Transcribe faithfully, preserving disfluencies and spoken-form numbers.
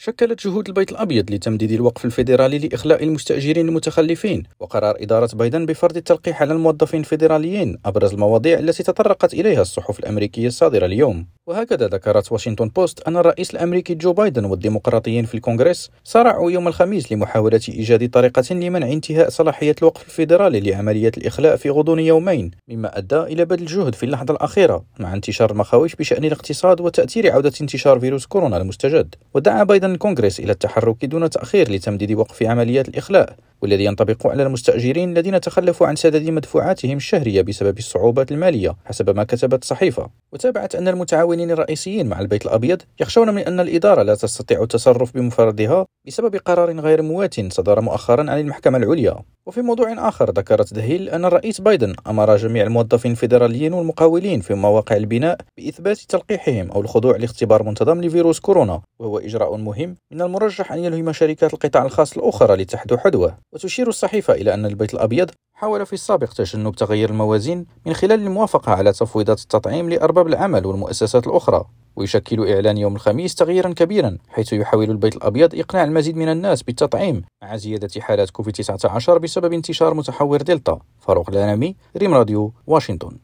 شكلت جهود البيت الأبيض لتمديد الوقف الفيدرالي لإخلاء المستأجرين المتخلفين وقرار إدارة بايدن بفرض التلقيح على الموظفين الفيدراليين أبرز المواضيع التي تطرقت إليها الصحف الأمريكية الصادرة اليوم. وهكذا ذكرت واشنطن بوست أن الرئيس الأمريكي جو بايدن والديمقراطيين في الكونغرس صارعوا يوم الخميس لمحاولة إيجاد طريقة لمنع انتهاء صلاحية الوقف الفيدرالي لعملية الإخلاء في غضون يومين، مما أدى إلى بذل جهد في اللحظة الأخيرة مع انتشار المخاوف بشأن الاقتصاد وتأثير عودة انتشار فيروس كورونا المستجد. ودعا بايدن الكونغرس إلى التحرك دون تأخير لتمديد وقف عمليات الإخلاء، والذي ينطبق على المستأجرين الذين تخلفوا عن سداد مدفوعاتهم الشهرية بسبب الصعوبات المالية حسب ما كتبت الصحيفة. وتابعت أن المتعاونين الرئيسيين مع البيت الأبيض يخشون من أن الإدارة لا تستطيع التصرف بمفردها بسبب قرار غير موات صدر مؤخرا عن المحكمة العليا. وفي موضوع آخر ذكرت ذا هيل أن الرئيس بايدن أمر جميع الموظفين الفيدراليين والمقاولين في مواقع البناء بإثبات تلقيحهم أو الخضوع لاختبار منتظم لفيروس كورونا، وهو إجراء مهم من المرجح أن يلهم شركات القطاع الخاص الأخرى لتحدو حدوه. وتشير الصحيفة إلى أن البيت الأبيض حاول في السابق تجنب تغيير الموازين من خلال الموافقة على تفويضات التطعيم لأرباب العمل والمؤسسات الأخرى، ويشكل إعلان يوم الخميس تغييرا كبيرا حيث يحاول البيت الأبيض إقناع المزيد من الناس بالتطعيم مع زيادة حالات كوفيد تسعة عشر بسبب انتشار متحور دلتا. فاروق العنامي، ريم راديو، واشنطن.